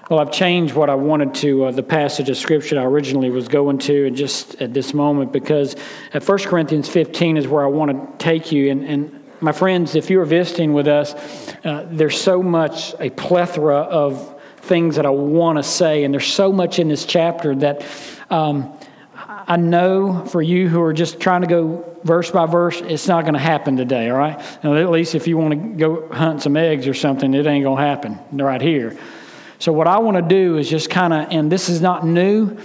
Well, I've changed what I wanted to, the passage of Scripture I originally was going to, and just at this moment, because at 1 Corinthians 15 is where I want to take you. And my friends, if you're visiting with us, there's so much, a plethora of things that I want to say, and there's so much in this chapter that I know for you who are just trying to go verse by verse, it's not going to happen today, all right? Now, at least if you want to go hunt some eggs or something, it ain't going to happen right here. So what I want to do is just kind of, and this is not new,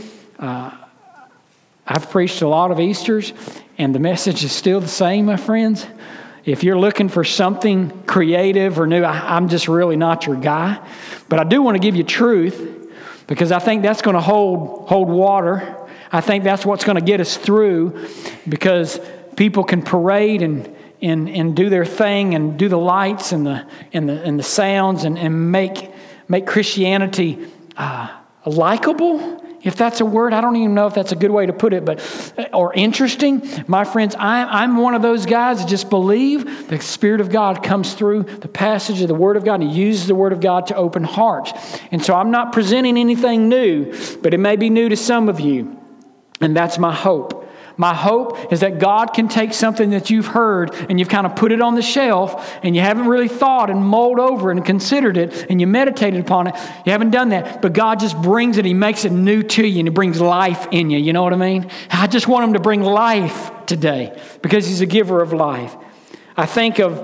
I've preached a lot of Easters, and the message is still the same, my friends. If you're looking for something creative or new, I'm just really not your guy. But I do want to give you truth, because I think that's going to hold water. I think that's what's going to get us through, because people can parade and do their thing and do the lights and the sounds and make Christianity likable, if that's a word. I don't even know if that's a good way to put it, or interesting. My friends, I'm one of those guys that just believe the Spirit of God comes through the passage of the Word of God, and He uses the Word of God to open hearts. And so I'm not presenting anything new, but it may be new to some of you. And that's my hope. My hope is that God can take something that you've heard and you've kind of put it on the shelf and you haven't really thought and mulled over and considered it and you meditated upon it. You haven't done that. But God just brings it. He makes it new to you and He brings life in you. You know what I mean? I just want Him to bring life today because He's a giver of life. I think of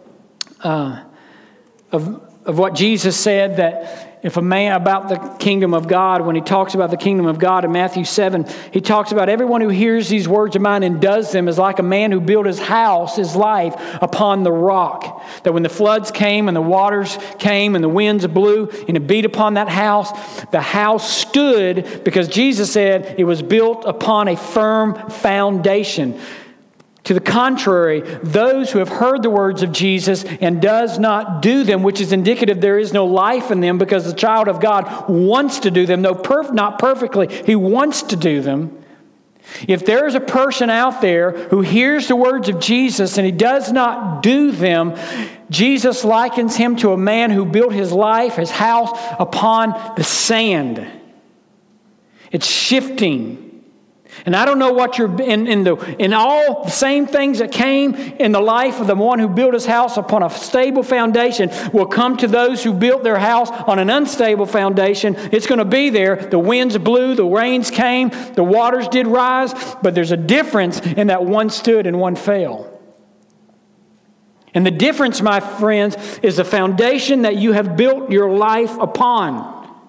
what Jesus said, that if a man, about the kingdom of God, when He talks about the kingdom of God in Matthew 7, He talks about everyone who hears these words of mine and does them is like a man who built his house, his life, upon the rock. That when the floods came and the waters came and the winds blew and it beat upon that house, the house stood because Jesus said it was built upon a firm foundation. To the contrary, those who have heard the words of Jesus and does not do them, which is indicative there is no life in them, because the child of God wants to do them, not perfectly, he wants to do them. If there is a person out there who hears the words of Jesus and he does not do them, Jesus likens him to a man who built his life, his house, upon the sand. It's shifting. And I don't know what you're in all the same things that came in the life of the one who built his house upon a stable foundation will come to those who built their house on an unstable foundation. It's going to be there. The winds blew, the rains came, the waters did rise, but there's a difference in that one stood and one fell. And the difference, my friends, is the foundation that you have built your life upon.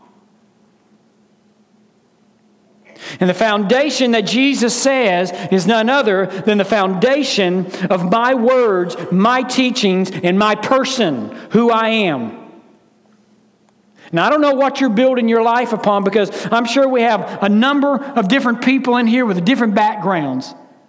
And the foundation that Jesus says is none other than the foundation of my words, my teachings, and my person, who I am. Now, I don't know what you're building your life upon, because I'm sure we have a number of different people in here with different backgrounds.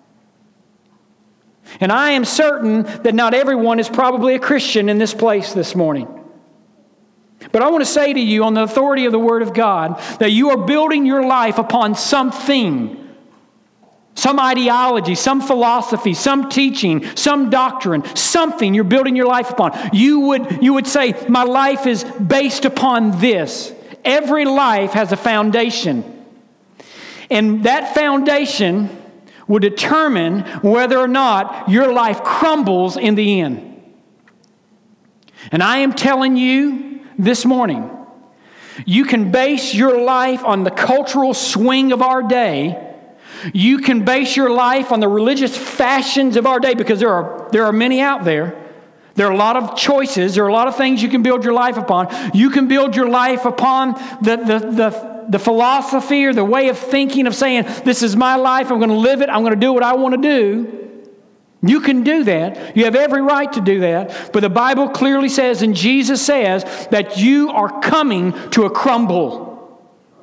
And I am certain that not everyone is probably a Christian in this place this morning. But I want to say to you, on the authority of the Word of God, that you are building your life upon something, some ideology, some philosophy, some teaching, some doctrine, something you're building your life upon. You would say, my life is based upon this. Every life has a foundation. And that foundation will determine whether or not your life crumbles in the end. And I am telling you, this morning, you can base your life on the cultural swing of our day. You can base your life on the religious fashions of our day, because there are many out there. There are a lot of choices. There are a lot of things you can build your life upon. You can build your life upon the philosophy or the way of thinking of saying, this is my life, I'm going to live it, I'm going to do what I want to do. You can do that. You have every right to do that. But the Bible clearly says, and Jesus says, that you are coming to a crumble.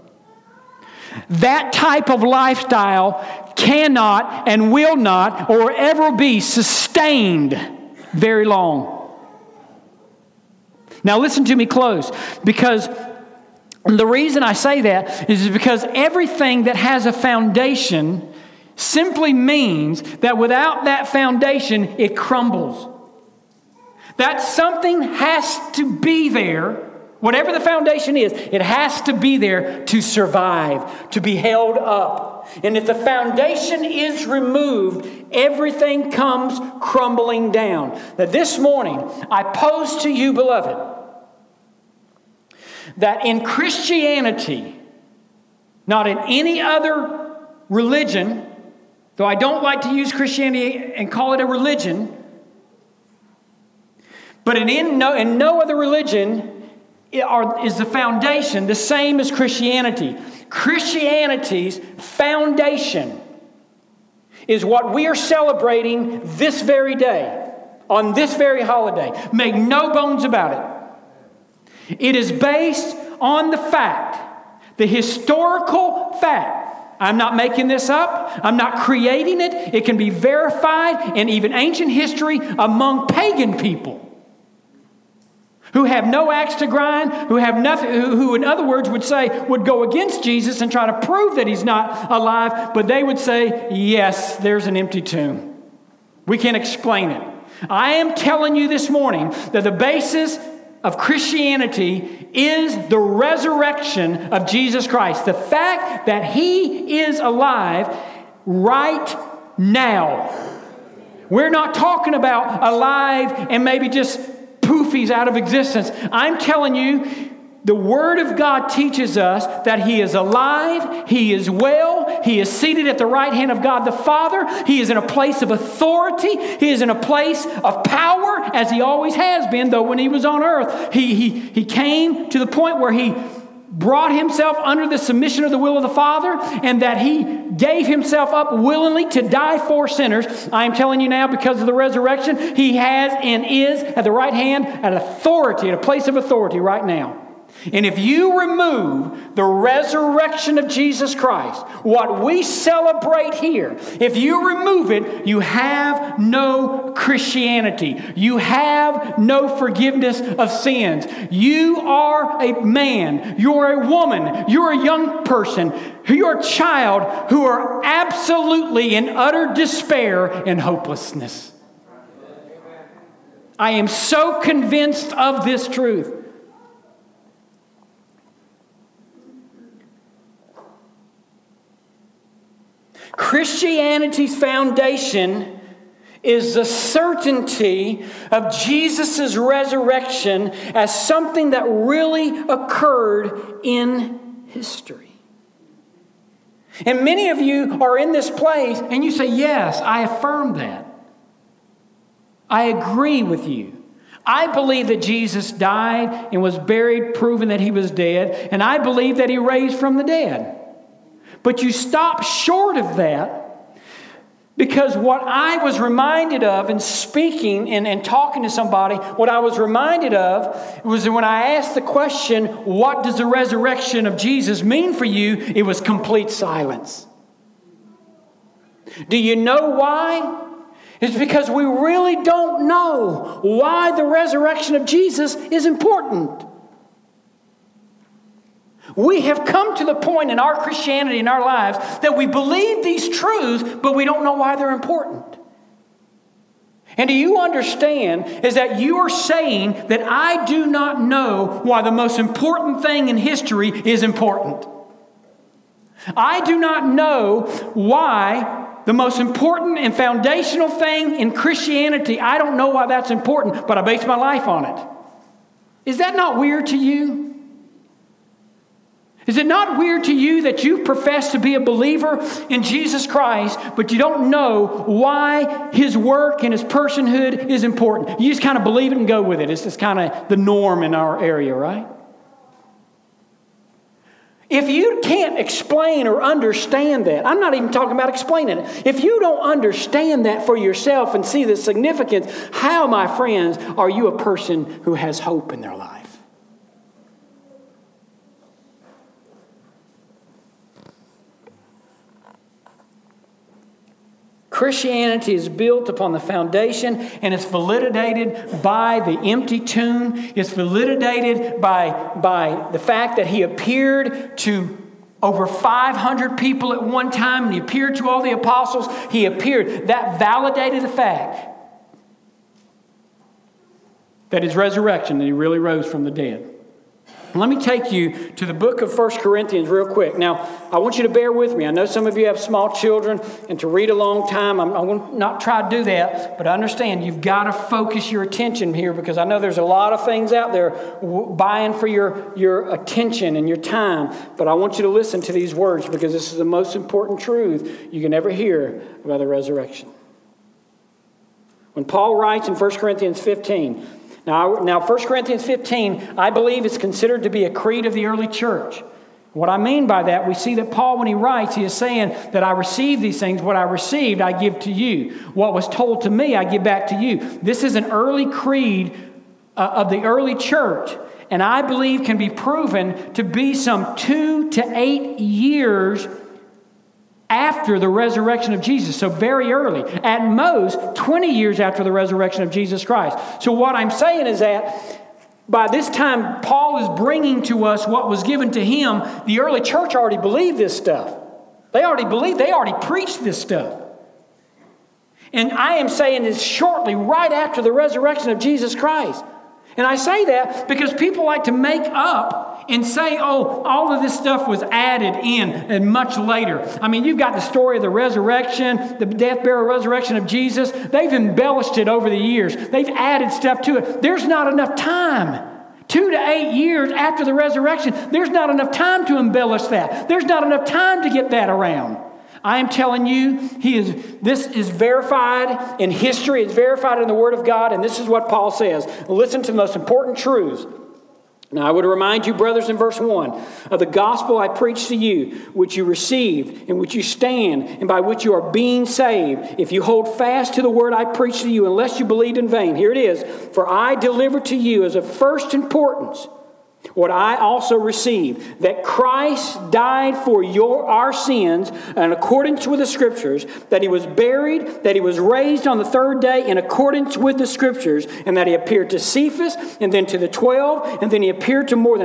That type of lifestyle cannot and will not or ever be sustained very long. Now listen to me close, because the reason I say that is because everything that has a foundation simply means that without that foundation, it crumbles. That something has to be there Whatever the foundation is, it has to be there to survive, to be held up. And if the foundation is removed, everything comes crumbling down. Now this morning, I pose to you, beloved, that in Christianity, not in any other religion, though I don't like to use Christianity and call it a religion, but in no other religion is the foundation the same as Christianity. Christianity's foundation is what we are celebrating this very day, on this very holiday. Make no bones about it. It is based on the fact, the historical fact. I'm not making this up. I'm not creating it. It can be verified in even ancient history among pagan people who have no axe to grind, who have nothing, who in other words would say, would go against Jesus and try to prove that he's not alive, but they would say, yes, there's an empty tomb. We can't explain it. I am telling you this morning that the basis of Christianity is the resurrection of Jesus Christ. The fact that he is alive right now. We're not talking about alive and maybe just poofies out of existence. I'm telling you, the Word of God teaches us that he is alive, he is well, he is seated at the right hand of God the Father, he is in a place of authority, he is in a place of power, as he always has been, though when he was on earth, he came to the point where he brought himself under the submission of the will of the Father, and that he gave himself up willingly to die for sinners. I am telling you now, because of the resurrection, he has and is at the right hand at authority, at a place of authority right now. And if you remove the resurrection of Jesus Christ, what we celebrate here, if you remove it, you have no Christianity. You have no forgiveness of sins. You are a man, you're a woman, you're a young person, you're a child who are absolutely in utter despair and hopelessness. I am so convinced of this truth. Christianity's foundation is the certainty of Jesus' resurrection as something that really occurred in history. And many of you are in this place and you say, yes, I affirm that. I agree with you. I believe that Jesus died and was buried, proving that he was dead, and I believe that he raised from the dead. But you stop short of that, because what I was reminded of in speaking and talking to somebody, what I was reminded of was when I asked the question, what does the resurrection of Jesus mean for you? It was complete silence. Do you know why? It's because we really don't know why the resurrection of Jesus is important. We have come to the point in our Christianity, in our lives, that we believe these truths, but we don't know why they're important. And do you understand is that you are saying that I do not know why the most important thing in history is important. I do not know why the most important and foundational thing in Christianity, I don't know why that's important, but I base my life on it. Is that not weird to you? Is it not weird to you that you profess to be a believer in Jesus Christ, but you don't know why his work and his personhood is important? You just kind of believe it and go with it. It's just kind of the norm in our area, right? If you can't explain or understand that, I'm not even talking about explaining it. If you don't understand that for yourself and see the significance, how, my friends, are you a person who has hope in their life? Christianity is built upon the foundation, and it's validated by the empty tomb. It's validated by the fact that he appeared to over 500 people at one time, and he appeared to all the apostles. He appeared. That validated the fact that his resurrection, that he really rose from the dead. Let me take you to the book of 1 Corinthians real quick. Now, I want you to bear with me. I know some of you have small children, and to read a long time, I'm going to not try to do that, but understand you've got to focus your attention here, because I know there's a lot of things out there buying for your attention and your time, but I want you to listen to these words, because this is the most important truth you can ever hear about the resurrection. When Paul writes in 1 Corinthians 15, Now 1 Corinthians 15, I believe, is considered to be a creed of the early church. What I mean by that, we see that Paul, when he writes, he is saying that I received these things. What I received, I give to you. What was told to me, I give back to you. This is an early creed of the early church, and I believe can be proven to be some 2 to 8 years after the resurrection of Jesus, so very early. At most, 20 years after the resurrection of Jesus Christ. So what I'm saying is that by this time, Paul is bringing to us what was given to him. The early church already believed this stuff. They already preached this stuff. And I am saying this shortly, right after the resurrection of Jesus Christ. And I say that because people like to make up and say, oh, all of this stuff was added in and much later. I mean, you've got the story of the resurrection, the death, burial, resurrection of Jesus. They've embellished it over the years. They've added stuff to it. There's not enough time. 2 to 8 years after the resurrection, there's not enough time to embellish that. There's not enough time to get that around. I am telling you, this is verified in history. It's verified in the Word of God, and this is what Paul says. Listen to the most important truths. Now, I would remind you, brothers, in verse 1, of the gospel I preached to you, which you received, in which you stand, and by which you are being saved, if you hold fast to the word I preached to you, unless you believed in vain. Here it is. For I delivered to you as of first importance what I also received, that Christ died for our sins in accordance with the Scriptures, that He was buried, that He was raised on the third day in accordance with the Scriptures, and that He appeared to Cephas, and then to the 12, and then He appeared to more than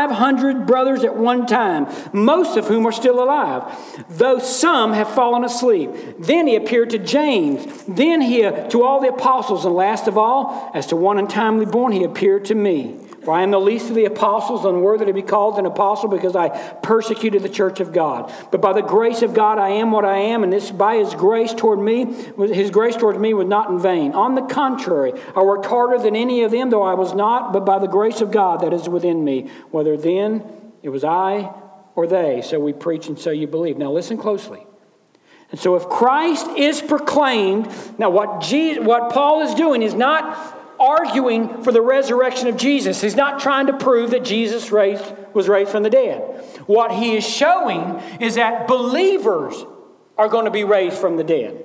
500 brothers at one time, most of whom are still alive, though some have fallen asleep. Then He appeared to James, then to all the apostles, and last of all, as to one untimely born, He appeared to me. For I am the least of the apostles, unworthy to be called an apostle, because I persecuted the church of God. But by the grace of God I am what I am, and this by His grace toward me. His grace toward me was not in vain. On the contrary, I worked harder than any of them, though I was not, but by the grace of God that is within me. Whether then it was I or they, so we preach and so you believe. Now listen closely. And so if Christ is proclaimed, now what Paul is doing is not arguing for the resurrection of Jesus. He's not trying to prove that Jesus was raised from the dead. What he is showing is that believers are going to be raised from the dead.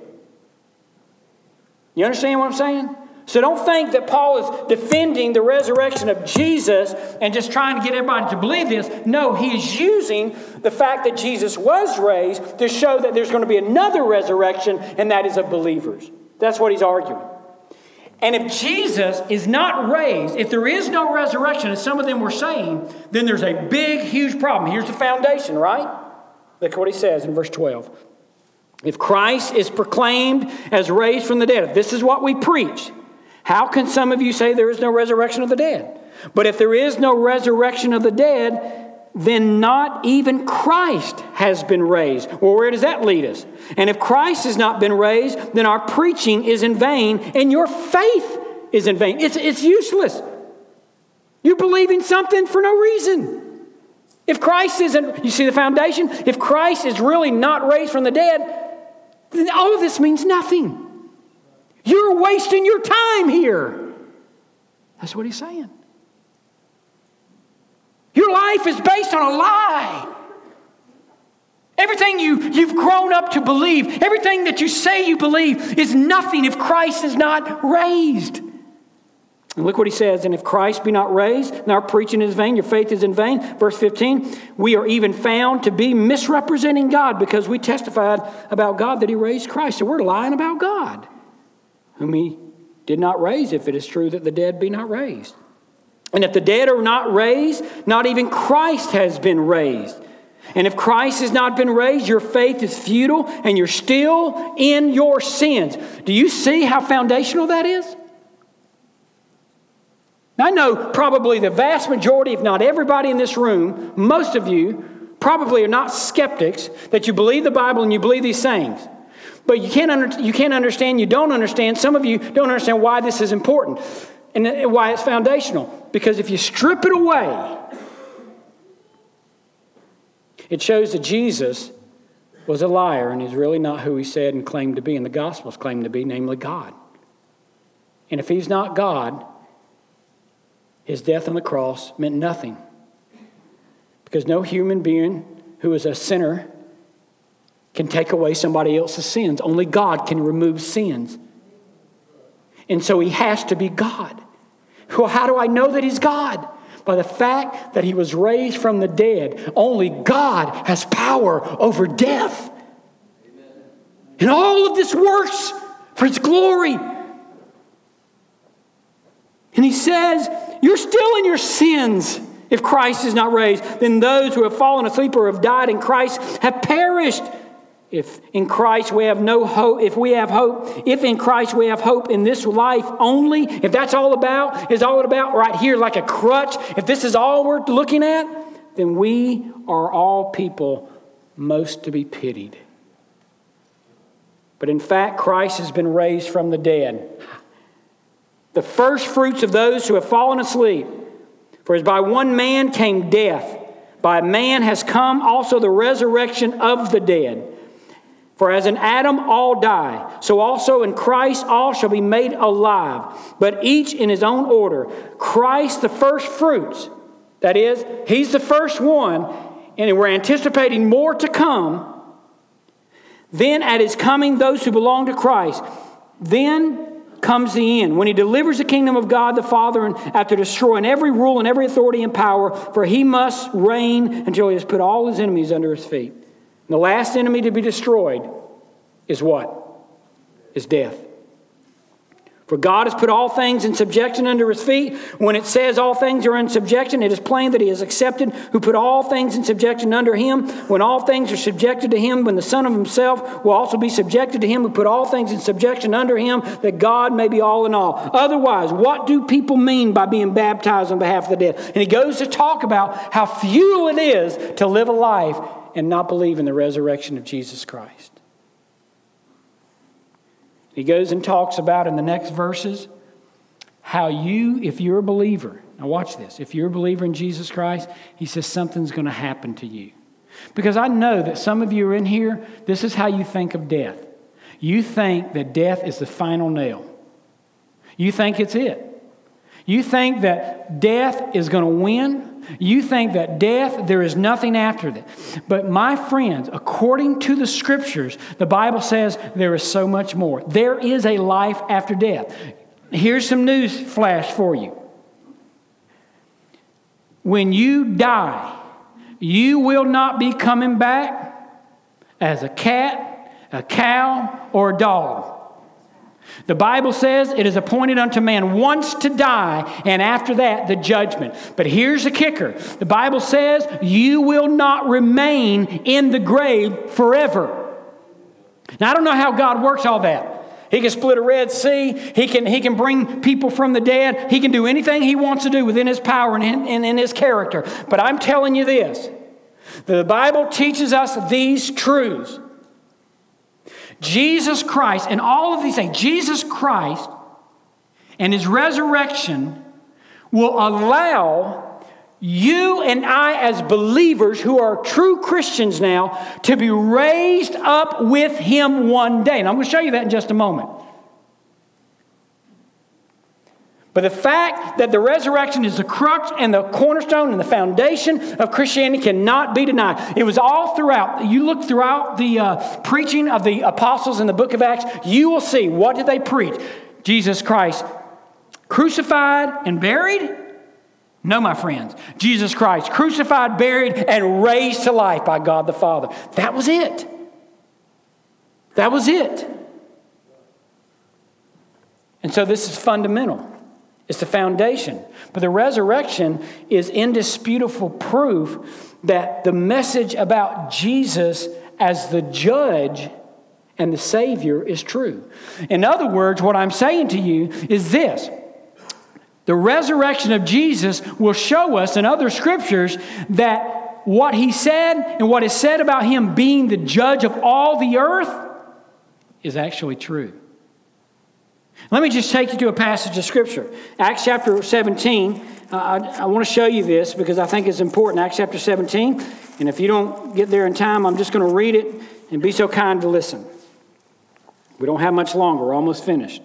You understand what I'm saying? So don't think that Paul is defending the resurrection of Jesus and just trying to get everybody to believe this. No, he is using the fact that Jesus was raised to show that there's going to be another resurrection, and that is of believers. That's what he's arguing. And if Jesus is not raised, if there is no resurrection, as some of them were saying, then there's a big, huge problem. Here's the foundation, right? Look at what he says in verse 12. If Christ is proclaimed as raised from the dead, if this is what we preach, how can some of you say there is no resurrection of the dead? But if there is no resurrection of the dead, then not even Christ has been raised. Well, where does that lead us? And if Christ has not been raised, then our preaching is in vain, and your faith is in vain. It's useless. You're believing something for no reason. If Christ isn't, you see the foundation? If Christ is really not raised from the dead, then all of this means nothing. You're wasting your time here. That's what he's saying. Your life is based on a lie. Everything you've grown up to believe, everything that you say you believe is nothing if Christ is not raised. And look what he says, and if Christ be not raised, then our preaching is vain, your faith is in vain. Verse 15, we are even found to be misrepresenting God because we testified about God that He raised Christ. So we're lying about God, whom He did not raise, if it is true that the dead be not raised. And if the dead are not raised, not even Christ has been raised. And if Christ has not been raised, your faith is futile and you're still in your sins. Do you see how foundational that is? Now, I know probably the vast majority, if not everybody in this room, most of you probably are not skeptics that you believe the Bible and you believe these things. But you can't understand, you don't understand, some of you don't understand why this is important and why it's foundational. Because if you strip it away, it shows that Jesus was a liar and he's really not who he said and claimed to be, and the Gospels claim to be, namely God. And if he's not God, his death on the cross meant nothing. Because no human being who is a sinner can take away somebody else's sins. Only God can remove sins. And so he has to be God. Well, how do I know that he's God? By the fact that he was raised from the dead. Only God has power over death. And all of this works for his glory. And he says, you're still in your sins if Christ is not raised. Then those who have fallen asleep or have died in Christ have perished. If in Christ we have no hope, if in Christ we have hope in this life only, if that's all about right here like a crutch, if this is all we're looking at, then we are all people most to be pitied. But in fact, Christ has been raised from the dead. The first fruits of those who have fallen asleep. For as by one man came death, by a man has come also the resurrection of the dead. For as in Adam all die, so also in Christ all shall be made alive, but each in his own order. Christ the first fruits, that is, he's the first one, and we're anticipating more to come. Then at his coming, those who belong to Christ. Then comes the end, when he delivers the kingdom of God the Father, and after destroying every rule and every authority and power, for he must reign until he has put all his enemies under his feet. And the last enemy to be destroyed is what? Is death. For God has put all things in subjection under his feet. When it says all things are in subjection, it is plain that he has accepted who put all things in subjection under him. When all things are subjected to him, when the Son of himself will also be subjected to him who put all things in subjection under him, that God may be all in all. Otherwise, what do people mean by being baptized on behalf of the dead? And he goes to talk about how futile it is to live a life and not believe in the resurrection of Jesus Christ. He goes and talks about in the next verses how you, if you're a believer, now watch this, if you're a believer in Jesus Christ, he says something's going to happen to you. Because I know that some of you are in here, this is how you think of death. You think that death is the final nail. You think it's it. You think that death is going to win. You think that death, there is nothing after that. But my friends, according to the Scriptures, the Bible says there is so much more. There is a life after death. Here's some news flash for you. When you die, you will not be coming back as a cat, a cow, or a dog. The Bible says it is appointed unto man once to die, and after that, the judgment. But here's the kicker. The Bible says you will not remain in the grave forever. Now, I don't know how God works all that. He can split a Red Sea. He can bring people from the dead. He can do anything he wants to do within his power and in his character. But I'm telling you this. The Bible teaches us these truths. Jesus Christ and all of these things, Jesus Christ and his resurrection will allow you and I as believers who are true Christians now to be raised up with him one day. And I'm going to show you that in just a moment. But the fact that the resurrection is the crux and the cornerstone and the foundation of Christianity cannot be denied. It was all throughout. You look throughout the preaching of the apostles in the book of Acts, you will see, what did they preach? Jesus Christ crucified and buried? No, my friends. Jesus Christ crucified, buried, and raised to life by God the Father. That was it. That was it. And so this is fundamental. It's the foundation. But the resurrection is indisputable proof that the message about Jesus as the judge and the Savior is true. In other words, what I'm saying to you is this. The resurrection of Jesus will show us in other scriptures that what he said and what is said about him being the judge of all the earth is actually true. Let me just take you to a passage of scripture. Acts chapter 17. I want to show you this because I think it's important. Acts chapter 17. And if you don't get there in time, I'm just going to read it and be so kind to listen. We don't have much longer. We're almost finished.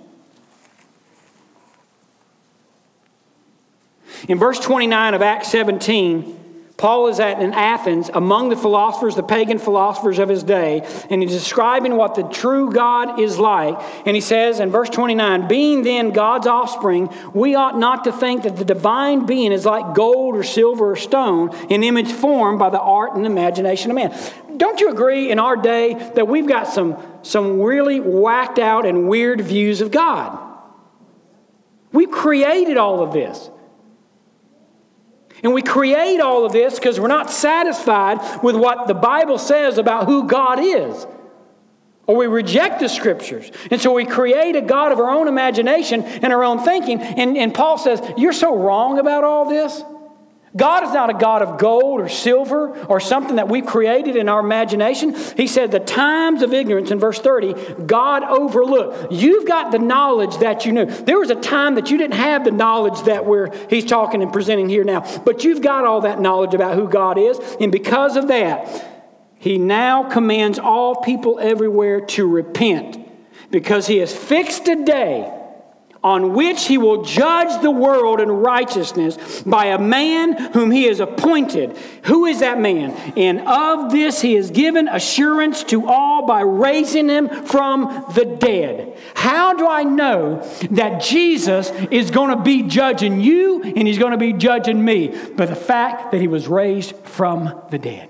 In verse 29 of Acts 17, Paul is in Athens among the philosophers, the pagan philosophers of his day, and he's describing what the true God is like. And he says in verse 29, being then God's offspring, we ought not to think that the divine being is like gold or silver or stone, an image formed by the art and imagination of man. Don't you agree in our day that we've got some really whacked out and weird views of God? We created all of this. And we create all of this because we're not satisfied with what the Bible says about who God is. Or we reject the Scriptures. And so we create a God of our own imagination and our own thinking. And Paul says, you're so wrong about all this. God is not a God of gold or silver or something that we've created in our imagination. He said the times of ignorance in verse 30, God overlooked. You've got the knowledge that you knew. There was a time that you didn't have the knowledge that he's talking and presenting here now. But you've got all that knowledge about who God is. And because of that, he now commands all people everywhere to repent. Because he has fixed a day on which he will judge the world in righteousness by a man whom he has appointed. Who is that man? And of this he has given assurance to all by raising him from the dead. How do I know that Jesus is going to be judging you and he's going to be judging me? By the fact that he was raised from the dead.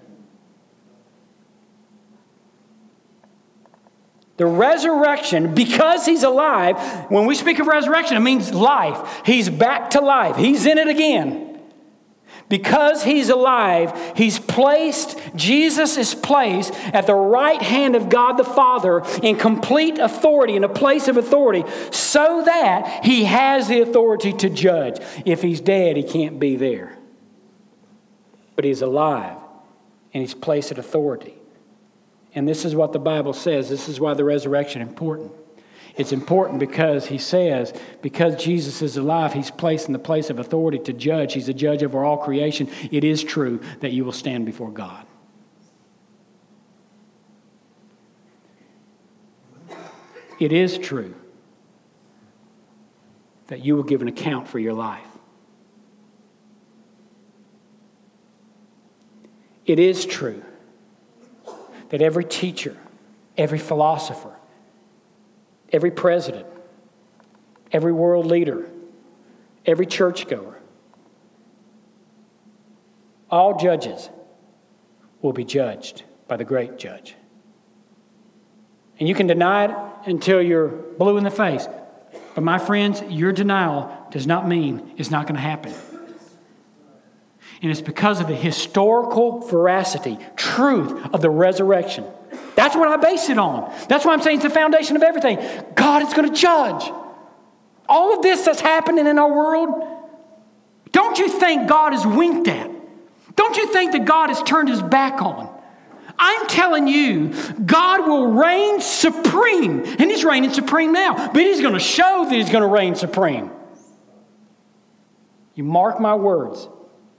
The resurrection, because he's alive, when we speak of resurrection, it means life. He's back to life. He's in it again. Because he's alive, Jesus is placed at the right hand of God the Father in complete authority, in a place of authority, so that he has the authority to judge. If he's dead, he can't be there. But he's alive, and he's placed at authority. And this is what the Bible says. This is why the resurrection is important. It's important because he says, because Jesus is alive, he's placed in the place of authority to judge. He's a judge over all creation. It is true that you will stand before God. It is true that you will give an account for your life. It is true that every teacher, every philosopher, every president, every world leader, every churchgoer, all judges will be judged by the great judge. And you can deny it until you're blue in the face. But my friends, your denial does not mean it's not going to happen. And it's because of the historical veracity, truth of the resurrection. That's what I base it on. That's why I'm saying it's the foundation of everything. God is going to judge. All of this that's happening in our world, don't you think God is winked at? Don't you think that God has turned his back on? I'm telling you, God will reign supreme. And he's reigning supreme now. But he's going to show that he's going to reign supreme. You mark my words.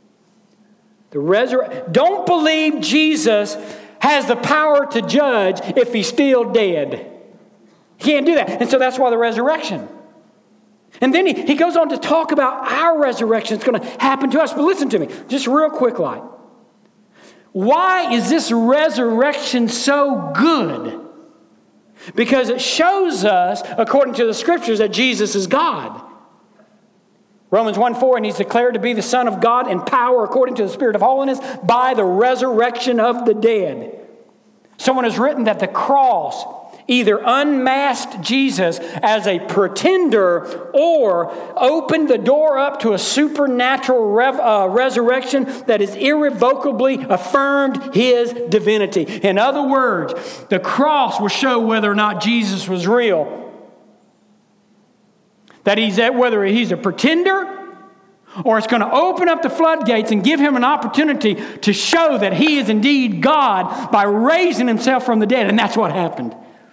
Don't believe Jesus has the power to judge if he's still dead. He can't do that. And so that's why the resurrection. And then he goes on to talk about our resurrection. It's going to happen to us. But listen to me, just real quick like. Why is this resurrection so good? Because it shows us, according to the Scriptures, that Jesus is God. Romans 1:4, and he's declared to be the Son of God in power according to the Spirit of holiness by the resurrection of the dead. Someone has written that the cross either unmasked Jesus as a pretender or opened the door up to a supernatural resurrection that has irrevocably affirmed his divinity. In other words, the cross will show whether or not Jesus was real. Whether he's a pretender or it's going to open up the floodgates and give him an opportunity to show that he is indeed God by raising himself from the dead. And that's what happened.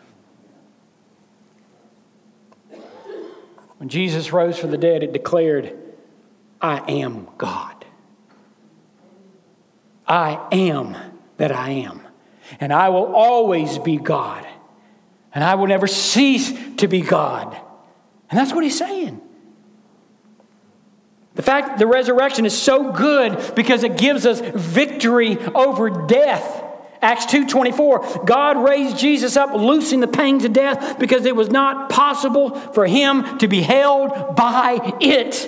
When Jesus rose from the dead, it declared, I am God. I am that I am. And I will always be God. And I will never cease to be God. And that's what he's saying. The fact the resurrection is so good because it gives us victory over death. Acts 2:24, God raised Jesus up, loosing the pangs of death because it was not possible for him to be held by it.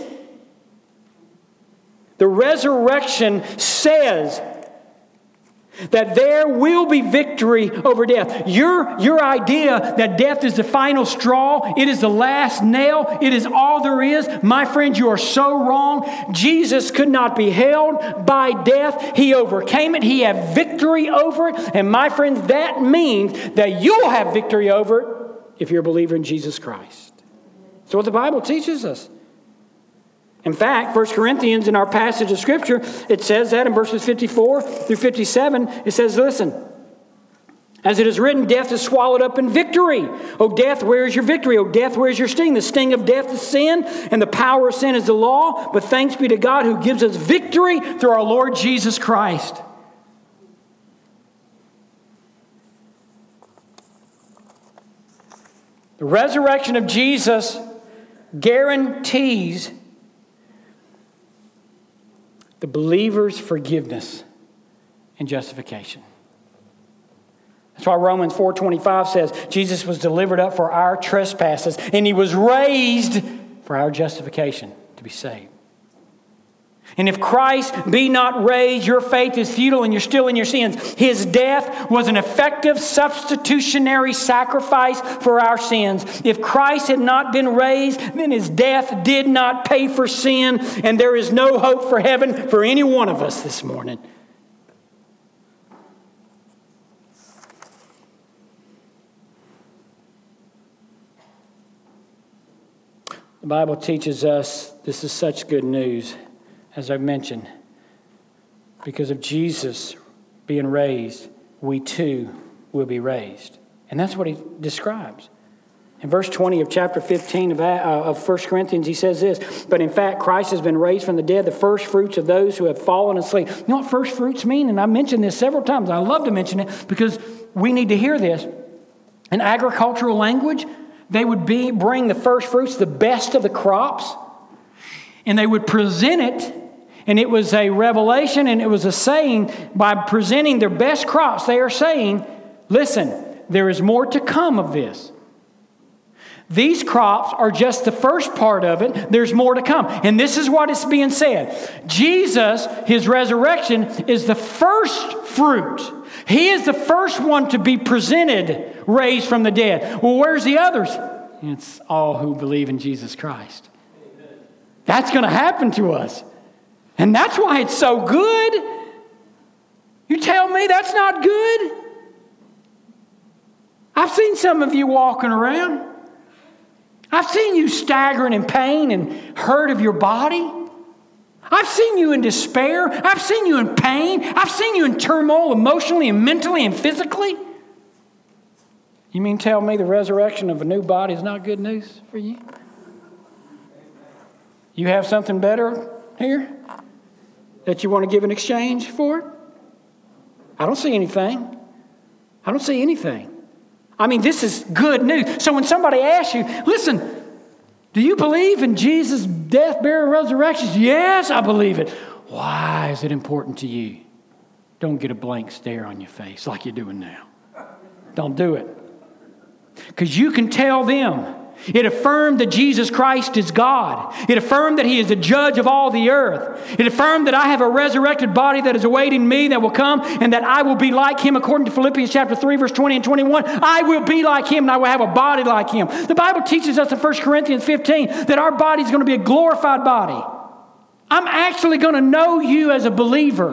The resurrection says that there will be victory over death. Your idea that death is the final straw, it is the last nail, it is all there is, my friends, you are so wrong. Jesus could not be held by death. He overcame it. He had victory over it. And my friends, that means that you'll have victory over it if you're a believer in Jesus Christ. That's what the Bible teaches us. In fact, 1 Corinthians in our passage of Scripture, it says that in verses 54 through 57, it says, listen, as it is written, death is swallowed up in victory. O death, where is your victory? O death, where is your sting? The sting of death is sin, and the power of sin is the law. But thanks be to God who gives us victory through our Lord Jesus Christ. The resurrection of Jesus guarantees the believer's forgiveness and justification. That's why Romans 4:25 says Jesus was delivered up for our trespasses and he was raised for our justification, to be saved. And if Christ be not raised, your faith is futile and you're still in your sins. His death was an effective substitutionary sacrifice for our sins. If Christ had not been raised, then his death did not pay for sin, and there is no hope for heaven for any one of us this morning. The Bible teaches us this is such good news. As I mentioned, because of Jesus being raised, we too will be raised. And that's what he describes. In verse 20 of chapter 15 of 1 Corinthians, he says this, but in fact, Christ has been raised from the dead, the first fruits of those who have fallen asleep. You know what first fruits mean? And I mentioned this several times. I love to mention it because we need to hear this. In agricultural language, they would bring the first fruits, the best of the crops, and they would present it. And it was a revelation and it was a saying, by presenting their best crops, they are saying, listen, there is more to come of this. These crops are just the first part of it. There's more to come. And this is what is being said. Jesus, his resurrection, is the first fruit. He is the first one to be presented, raised from the dead. Well, where's the others? It's all who believe in Jesus Christ. That's going to happen to us. And that's why it's so good. You tell me that's not good? I've seen some of you walking around. I've seen you staggering in pain and hurt of your body. I've seen you in despair. I've seen you in pain. I've seen you in turmoil emotionally and mentally and physically. You mean tell me the resurrection of a new body is not good news for you? You have something better here that you want to give in exchange for it? I don't see anything. I don't see anything. I mean, this is good news. So when somebody asks you, listen, do you believe in Jesus' death, burial, resurrection? Yes, I believe it. Why is it important to you? Don't get a blank stare on your face like you're doing now. Don't do it. Because you can tell them. It affirmed that Jesus Christ is God. It affirmed that he is the judge of all the earth. It affirmed that I have a resurrected body that is awaiting me that will come and that I will be like him according to Philippians chapter 3, verse 20 and 21. I will be like him and I will have a body like him. The Bible teaches us in 1 Corinthians 15 that our body is going to be a glorified body. I'm actually going to know you as a believer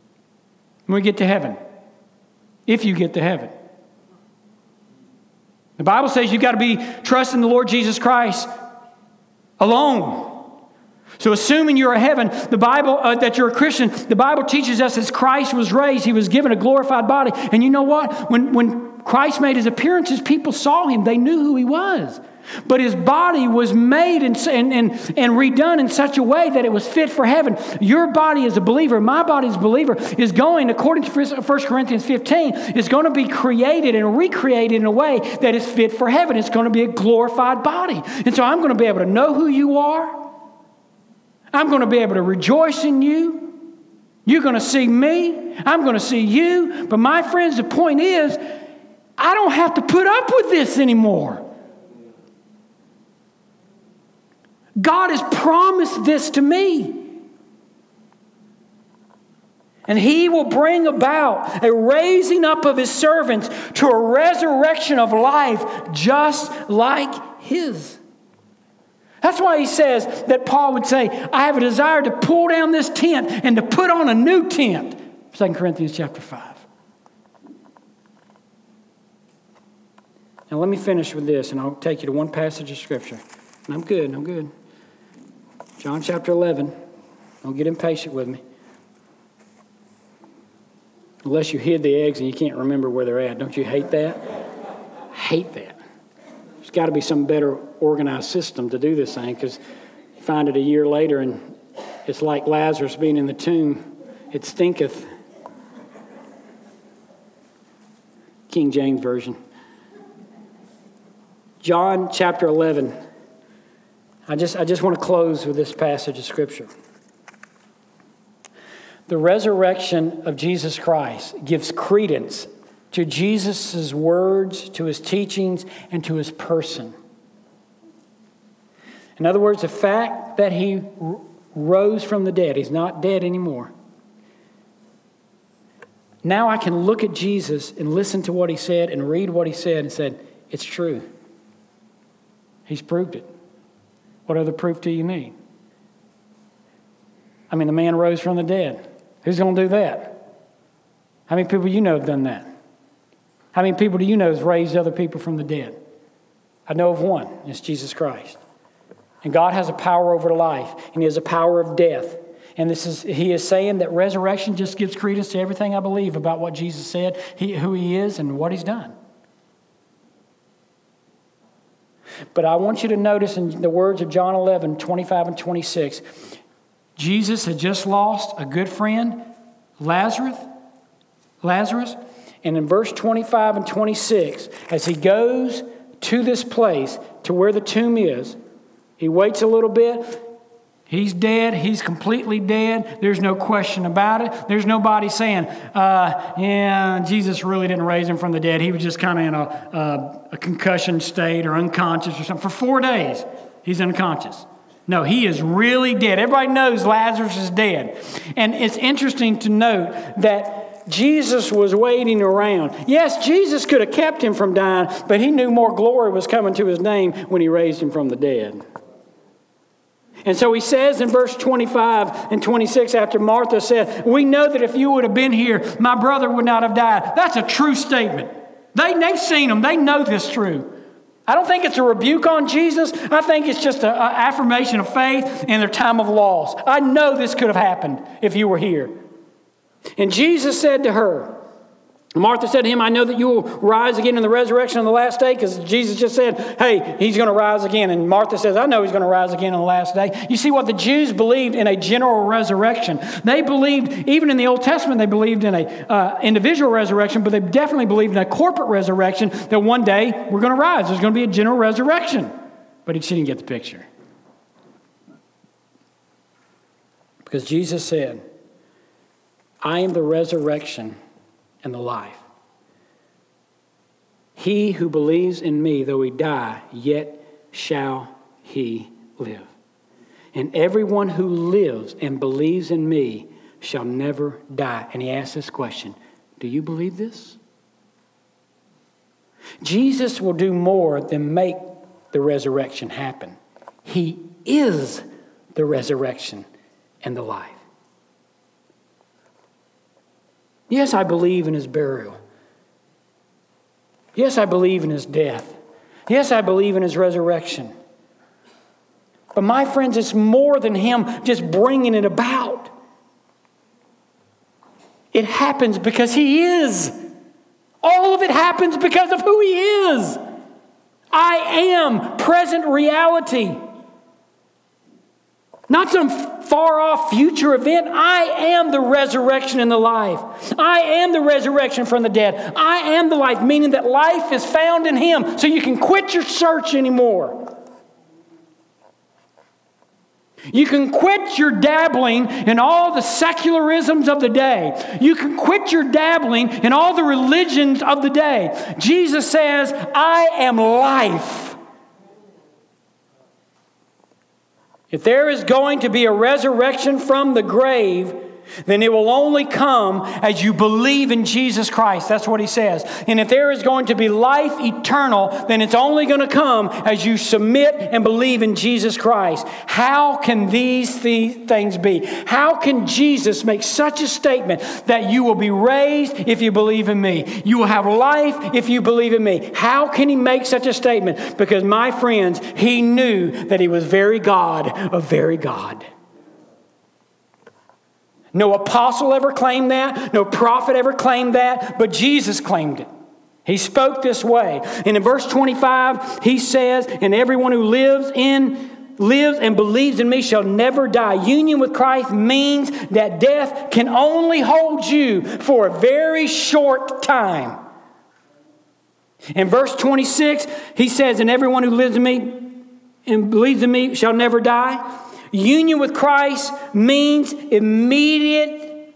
when we get to heaven. If you get to heaven. The Bible says you've got to be trusting the Lord Jesus Christ alone. So assuming you're a heaven, the Bible, that you're a Christian, the Bible teaches us as Christ was raised, He was given a glorified body. And you know what? When Christ made His appearances, people saw Him. They knew who He was. But His body was made and redone in such a way that it was fit for heaven. Your body as a believer, my body as a believer, is going, according to 1 Corinthians 15, is going to be created and recreated in a way that is fit for heaven. It's going to be a glorified body. And so I'm going to be able to know who you are. I'm going to be able to rejoice in you. You're going to see me. I'm going to see you. But my friends, the point is, I don't have to put up with this anymore. God has promised this to me. And He will bring about a raising up of His servants to a resurrection of life just like His. That's why he says that Paul would say, I have a desire to pull down this tent and to put on a new tent. 2 Corinthians chapter 5. Now let me finish with this, and I'll take you to one passage of Scripture. And I'm good. John chapter 11. Don't get impatient with me. Unless you hid the eggs and you can't remember where they're at. Don't you hate that? I hate that. There's got to be some better organized system to do this thing, because you find it a year later and it's like Lazarus being in the tomb. It stinketh. King James Version. John chapter 11. I just want to close with this passage of Scripture. The resurrection of Jesus Christ gives credence to Jesus' words, to His teachings, and to His person. In other words, the fact that He rose from the dead, He's not dead anymore. Now I can look at Jesus and listen to what He said and read what He said and said, it's true. He's proved it. What other proof do you need? I mean, the man rose from the dead. Who's going to do that? How many people you know have done that? How many people do you know has raised other people from the dead? I know of one. It's Jesus Christ. And God has a power over life, and He has a power of death. And He is saying that resurrection just gives credence to everything I believe about what Jesus said, who He is, and what He's done. But I want you to notice in the words of John 11, 25 and 26, Jesus had just lost a good friend, Lazarus. And in verse 25 and 26, as He goes to this place, to where the tomb is, He waits a little bit. He's dead. He's completely dead. There's no question about it. There's nobody saying, Jesus really didn't raise Him from the dead. He was just kind of in a concussion state or unconscious or something. For 4 days, He's unconscious. No, He is really dead. Everybody knows Lazarus is dead. And it's interesting to note that Jesus was waiting around. Yes, Jesus could have kept him from dying, but He knew more glory was coming to His name when He raised him from the dead. And so He says in verse 25 and 26, after Martha said, we know that if you would have been here, my brother would not have died. That's a true statement. They've seen Him. They know this is true. I don't think it's a rebuke on Jesus. I think it's just an affirmation of faith in their time of loss. I know this could have happened if you were here. And Jesus said to her, Martha said to Him, I know that you will rise again in the resurrection on the last day, because Jesus just said, hey, He's going to rise again. And Martha says, I know He's going to rise again on the last day. You see what the Jews believed in a general resurrection. They believed, even in the Old Testament, they believed in a individual resurrection, but they definitely believed in a corporate resurrection, that one day we're going to rise. There's going to be a general resurrection. But she didn't get the picture. Because Jesus said, I am the resurrection and the life. He who believes in me, though he die, yet shall he live. And everyone who lives and believes in me shall never die. And He asks this question, do you believe this? Jesus will do more than make the resurrection happen. He is the resurrection and the life. Yes, I believe in His burial. Yes, I believe in His death. Yes, I believe in His resurrection. But my friends, it's more than Him just bringing it about. It happens because He is. All of it happens because of who He is. I am present reality. Not some far-off future event. I am the resurrection and the life. I am the resurrection from the dead. I am the life, meaning that life is found in Him. So you can quit your search anymore. You can quit your dabbling in all the secularisms of the day. You can quit your dabbling in all the religions of the day. Jesus says, I am life. If there is going to be a resurrection from the grave, then it will only come as you believe in Jesus Christ. That's what He says. And if there is going to be life eternal, then it's only going to come as you submit and believe in Jesus Christ. How can these things be? How can Jesus make such a statement that you will be raised if you believe in me? You will have life if you believe in me. How can He make such a statement? Because, my friends, He knew that He was very God of very God. No apostle ever claimed that. No prophet ever claimed that. But Jesus claimed it. He spoke this way. And in verse 25, He says, and everyone who lives and believes in me shall never die. Union with Christ means that death can only hold you for a very short time. In verse 26, He says, and everyone who lives in me and believes in me shall never die. Union with Christ means immediate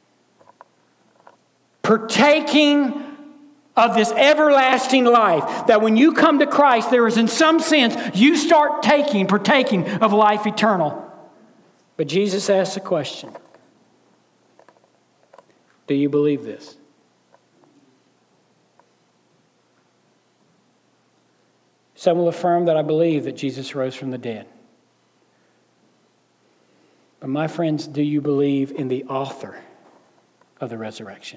partaking of this everlasting life. That when you come to Christ, there is in some sense, you start partaking of life eternal. But Jesus asks a question. Do you believe this? Some will affirm that I believe that Jesus rose from the dead. But my friends, do you believe in the author of the resurrection?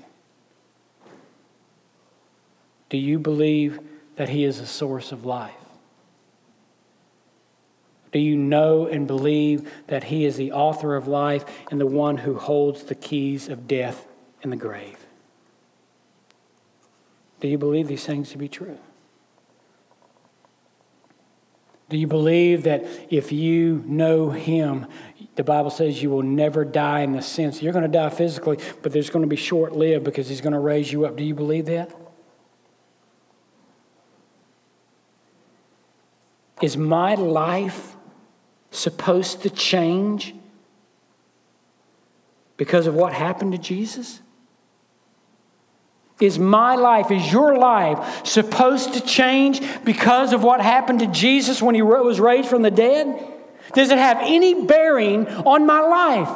Do you believe that He is the source of life? Do you know and believe that He is the author of life and the one who holds the keys of death and the grave? Do you believe these things to be true? Do you believe that if you know Him, the Bible says you will never die in the sense you're going to die physically, but there's going to be short-lived because He's going to raise you up. Do you believe that? Is my life supposed to change because of what happened to Jesus? Is your life supposed to change because of what happened to Jesus when He was raised from the dead? Does it have any bearing on my life?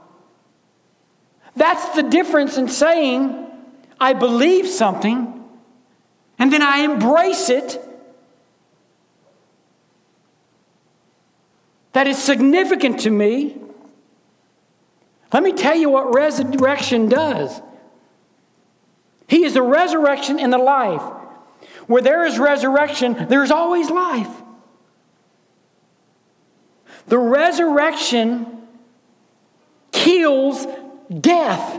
That's the difference in saying, I believe something, and then I embrace it. That is significant to me. Let me tell you what resurrection does. He is the resurrection and the life. Where there is resurrection, there is always life. The resurrection kills death.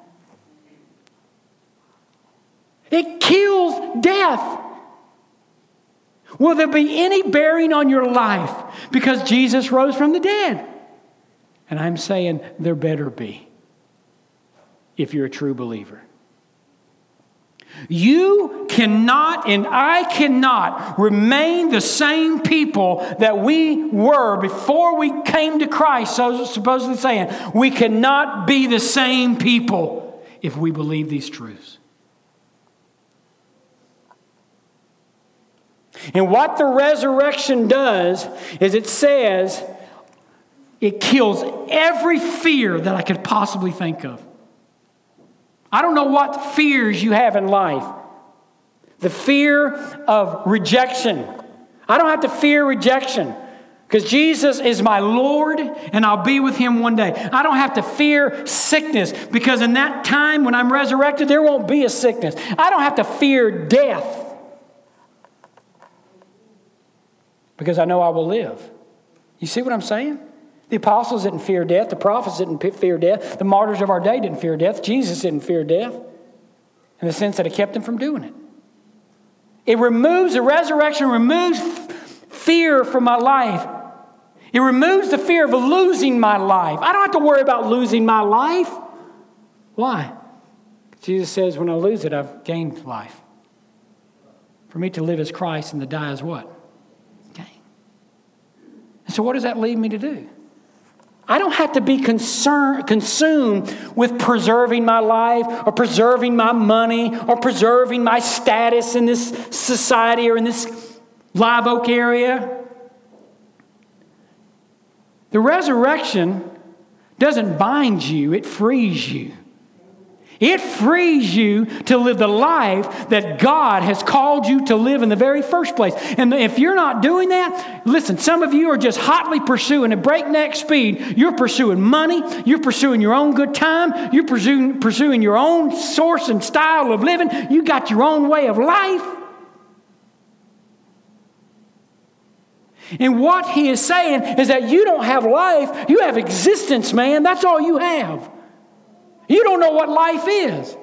It kills death. Will there be any bearing on your life because Jesus rose from the dead? And I'm saying there better be if you're a true believer. You cannot and I cannot remain the same people that we were before we came to Christ. So supposedly saying, we cannot be the same people if we believe these truths. And what the resurrection does is it says it kills every fear that I could possibly think of. I don't know what fears you have in life. The fear of rejection. I don't have to fear rejection because Jesus is my Lord and I'll be with Him one day. I don't have to fear sickness because in that time when I'm resurrected, there won't be a sickness. I don't have to fear death because I know I will live. You see what I'm saying? The apostles didn't fear death. The prophets didn't fear death. The martyrs of our day didn't fear death. Jesus didn't fear death in the sense that it kept them from doing it. The resurrection removes fear from my life. It removes the fear of losing my life. I don't have to worry about losing my life. Why? Jesus says, when I lose it, I've gained life. For me to live as Christ and to die as what? Gain. And so what does that lead me to do? I don't have to be consumed with preserving my life or preserving my money or preserving my status in this society or in this Live Oak area. The resurrection doesn't bind you, it frees you. It frees you to live the life that God has called you to live in the very first place. And if you're not doing that, listen, some of you are just hotly pursuing at breakneck speed. You're pursuing money. You're pursuing your own good time. You're pursuing your own source and style of living. You got your own way of life. And what he is saying is that you don't have life. You have existence, man. That's all you have. You don't know what life is.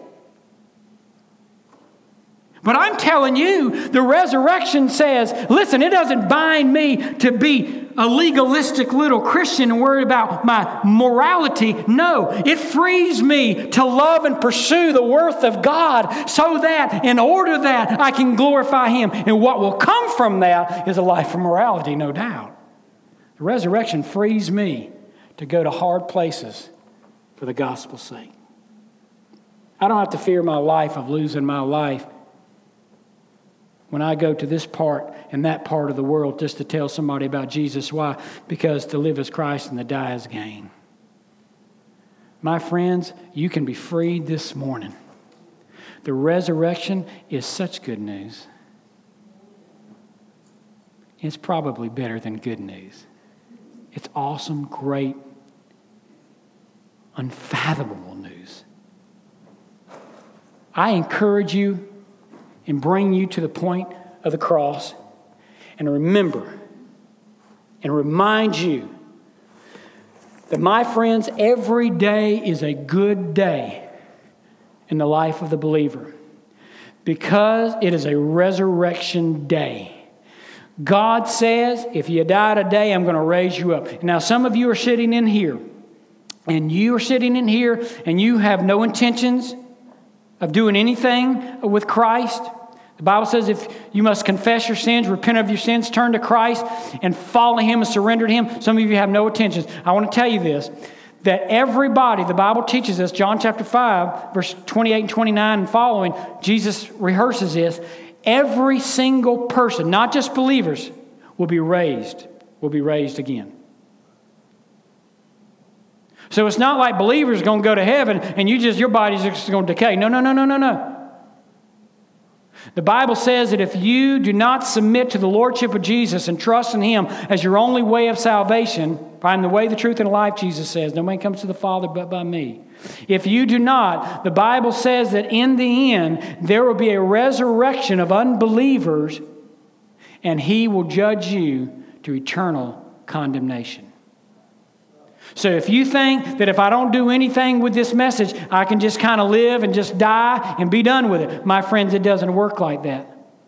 But I'm telling you, the resurrection says, listen, it doesn't bind me to be a legalistic little Christian and worry about my morality. No, it frees me to love and pursue the worth of God so that in order that I can glorify Him. And what will come from that is a life of morality, no doubt. The resurrection frees me to go to hard places for the gospel's sake. I don't have to fear my life of losing my life when I go to this part and that part of the world just to tell somebody about Jesus. Why? Because to live as Christ and to die as gain. My friends, you can be freed this morning. The resurrection is such good news. It's probably better than good news. It's awesome, great, unfathomable news. I encourage you and bring you to the point of the cross and remember and remind you that, my friends, every day is a good day in the life of the believer because it is a resurrection day. God says, if you die today, I'm going to raise you up. Now, some of you are sitting in here, and you have no intentions of doing anything with Christ. The Bible says if you must confess your sins, repent of your sins, turn to Christ, and follow Him and surrender to Him. Some of you have no intentions. I want to tell you this, that everybody, the Bible teaches us, John chapter 5, verse 28 and 29 and following, Jesus rehearses this. Every single person, not just believers, will be raised again. So it's not like believers are going to go to heaven and your body's just going to decay. No. The Bible says that if you do not submit to the Lordship of Jesus and trust in Him as your only way of salvation, I am the way, the truth, and the life, Jesus says. No man comes to the Father but by me. If you do not, the Bible says that in the end, there will be a resurrection of unbelievers and He will judge you to eternal condemnation. So if you think that if I don't do anything with this message, I can just kind of live and just die and be done with it, my friends, it doesn't work like that.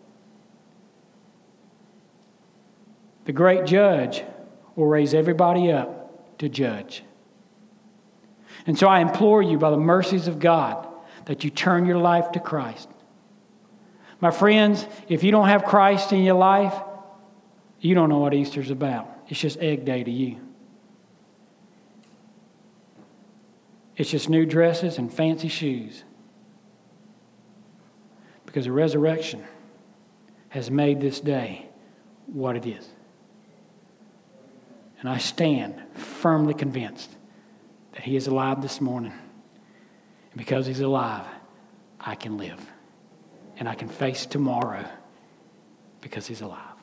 The great judge will raise everybody up to judge. And so I implore you by the mercies of God that you turn your life to Christ. My friends, if you don't have Christ in your life, you don't know what Easter's about. It's just egg day to you. It's just new dresses and fancy shoes. Because the resurrection has made this day what it is. And I stand firmly convinced that He is alive this morning. And because He's alive, I can live. And I can face tomorrow because He's alive.